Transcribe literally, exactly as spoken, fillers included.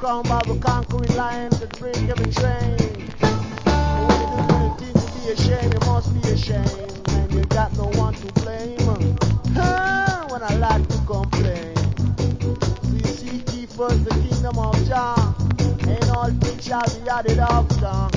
overcome by the conquering lion that break every chain. And when you do anything to be ashamed, you must be ashamed. And you got no one to blame. Huh, when I like to complain. So you seek ye first the kingdom of Jah, and all things shall be added after.